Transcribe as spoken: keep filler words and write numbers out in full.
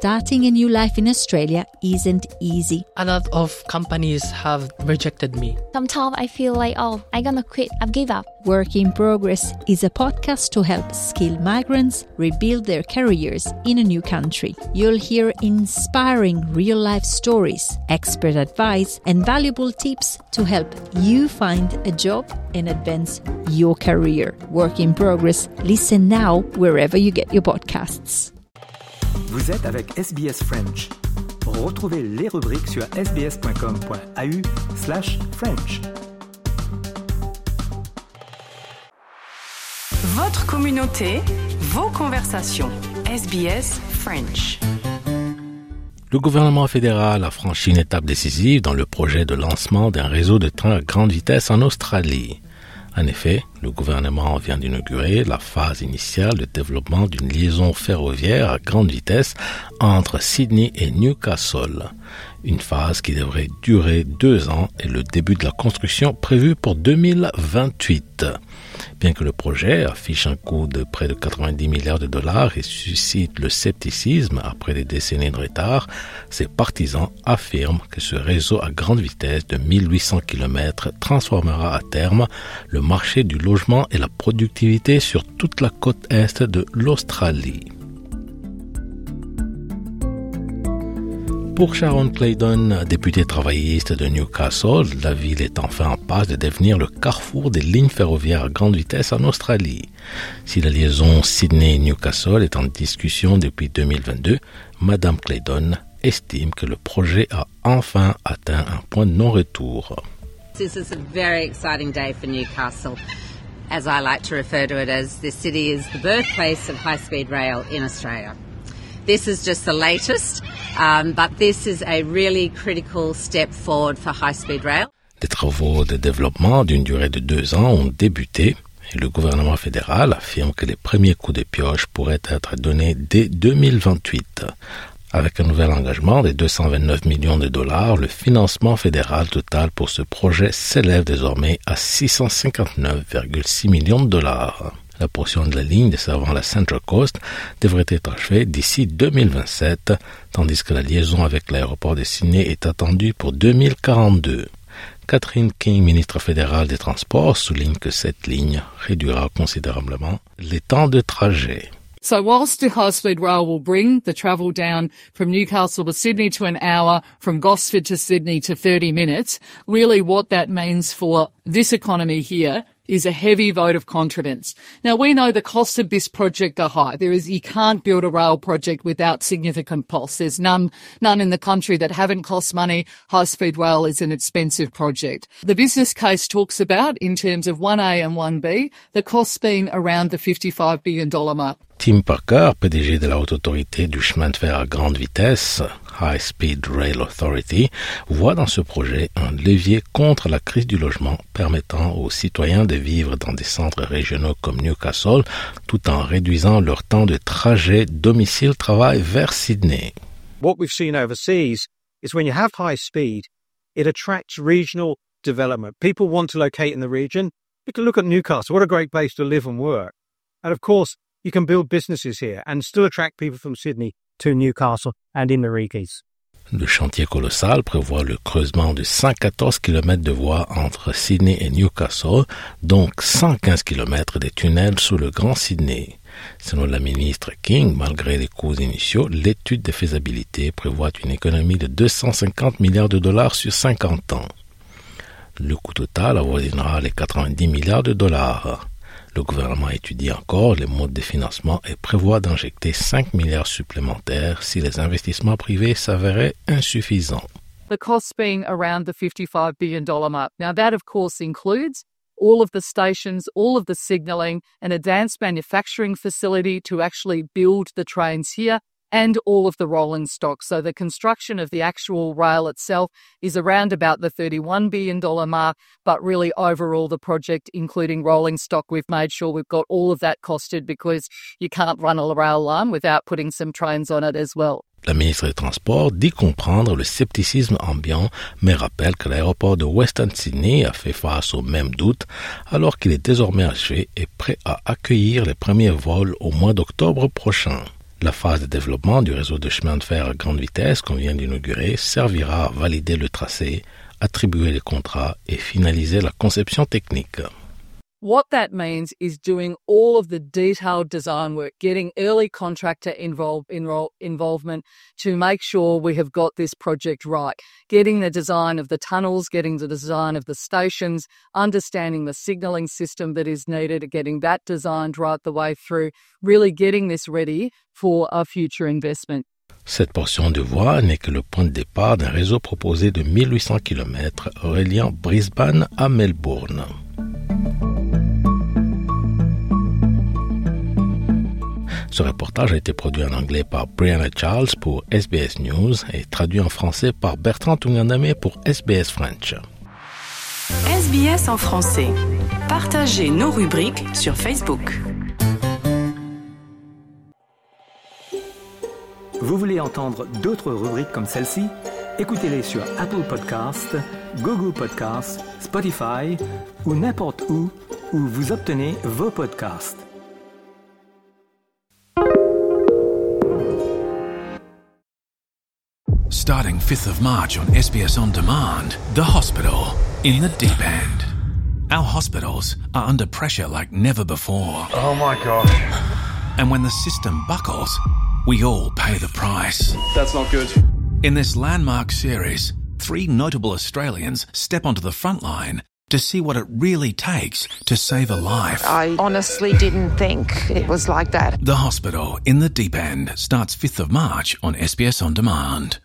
starting a new life in Australia isn't easy. A lot of companies have rejected me. Sometimes I feel like, oh, I'm gonna quit, I've give up. Work in Progress is a podcast to help skilled migrants rebuild their careers in a new country. You'll hear inspiring real-life stories, expert advice, and valuable tips to help you find a job and advance your career. Work in Progress. Listen now wherever you get your podcasts. Vous êtes avec S B S French. Retrouvez les rubriques sur sbs.com.au slash French. Votre communauté, vos conversations. S B S French. Le gouvernement fédéral a franchi une étape décisive dans le projet de lancement d'un réseau de trains à grande vitesse en Australie. En effet, le gouvernement vient d'inaugurer la phase initiale de développement d'une liaison ferroviaire à grande vitesse entre Sydney et Newcastle. Une phase qui devrait durer deux ans et le début de la construction prévu pour deux mille vingt-huit. Bien que le projet affiche un coût de près de quatre-vingt-dix milliards de dollars et suscite le scepticisme après des décennies de retard, ses partisans affirment que ce réseau à grande vitesse de mille huit cents kilomètres transformera à terme le marché du logement et la productivité sur toute la côte est de l'Australie. Pour Sharon Claydon, députée travailliste de Newcastle, la ville est enfin en passe de devenir le carrefour des lignes ferroviaires à grande vitesse en Australie. Si la liaison Sydney-Newcastle est en discussion depuis deux mille vingt-deux, Madame Claydon estime que le projet a enfin atteint un point de non-retour. This is a very exciting day for Newcastle. As I like to refer to it as, this city is the birthplace of high-speed rail in Australia. This is just the latest, um, but this is a really critical step forward for high-speed rail. Des travaux de développement d'une durée de deux ans ont débuté et le gouvernement fédéral affirme que les premiers coups de pioche pourraient être donnés dès deux mille vingt-huit. Avec un nouvel engagement de deux cent vingt-neuf millions de dollars, le financement fédéral total pour ce projet s'élève désormais à six cent cinquante-neuf virgule six millions de dollars. La portion de la ligne desservant la Central Coast devrait être achevée d'ici deux mille vingt-sept, tandis que la liaison avec l'aéroport de Sydney est attendue pour deux mille quarante-deux. Catherine King, ministre fédérale des Transports, souligne que cette ligne réduira considérablement les temps de trajet. So whilst the high-speed rail will bring the travel down from Newcastle to Sydney to an hour, from Gosford to Sydney to thirty minutes, really what that means for this economy here is a heavy vote of confidence. Now, we know the costs of this project are high. There is, you can't build a rail project without significant costs. There's none, none in the country that haven't cost money. High-speed rail is an expensive project. The business case talks about, in terms of one A and one B, the costs being around the fifty-five billion dollars mark. Tim Parker, P D G de la Haute Autorité du chemin de fer à grande vitesse, High Speed Rail Authority, voit dans ce projet un levier contre la crise du logement permettant aux citoyens de vivre dans des centres régionaux comme Newcastle tout en réduisant leur temps de trajet domicile-travail vers Sydney. What we've seen overseas is when you have high speed, it attracts regional development. People want to locate in the region. You can look at Newcastle. What a great place to live and work. And of course, you can build businesses here and still attract people from Sydney to Newcastle and in the Reekies. Le chantier colossal prévoit le creusement de cent quatorze kilomètres de voies entre Sydney et Newcastle, donc cent quinze kilomètres de tunnels sous le Grand Sydney. Selon la ministre King, malgré les coûts initiaux, l'étude de faisabilité prévoit une économie de deux cent cinquante milliards de dollars sur cinquante ans. Le coût total avoisinera les quatre-vingt-dix milliards de dollars. Le gouvernement étudie encore les modes de financement et prévoit d'injecter cinq milliards supplémentaires si les investissements privés s'avéraient insuffisants. The costs being around the fifty-five billion dollars mark. Now that of course includes all of the stations, all of the signalling, an advanced manufacturing facility to actually build the trains here, and all of the rolling stock. So the construction of the actual rail itself is around about the thirty-one billion dollars mark, but really overall the project, including rolling stock, we've made sure we've got all of that costed because you can't run a rail line without putting some trains on it as well. La ministre des Transports dit comprendre le scepticisme ambiant, mais rappelle que l'aéroport de Western Sydney a fait face aux mêmes doutes, alors qu'il est désormais achevé et prêt à accueillir les premiers vols au mois d'octobre prochain. La phase de développement du réseau de chemin de fer à grande vitesse qu'on vient d'inaugurer servira à valider le tracé, attribuer les contrats et finaliser la conception technique. What that means is doing all of the detailed design work, getting early contractor involved, involve, involvement to make sure we have got this project right, getting the design of the tunnels, getting the design of the stations, understanding the signalling system that is needed, getting that designed right the way through, really getting this ready for a future investment. Cette portion de voie n'est que le point de départ d'un réseau proposé de mille huit cents kilomètres reliant Brisbane à Melbourne. Ce reportage a été produit en anglais par Brianna Charles pour S B S News et traduit en français par Bertrand Tungandame pour S B S French. S B S en français. Partagez nos rubriques sur Facebook. Vous voulez entendre d'autres rubriques comme celle-ci? Écoutez-les sur Apple Podcasts, Google Podcasts, Spotify ou n'importe où où vous obtenez vos podcasts. Starting fifth of March on S B S On Demand, The Hospital in the Deep End. Our hospitals are under pressure like never before. Oh my God. And when the system buckles, we all pay the price. That's not good. In this landmark series, three notable Australians step onto the front line to see what it really takes to save a life. I honestly didn't think it was like that. The Hospital in the Deep End starts fifth of March on S B S On Demand.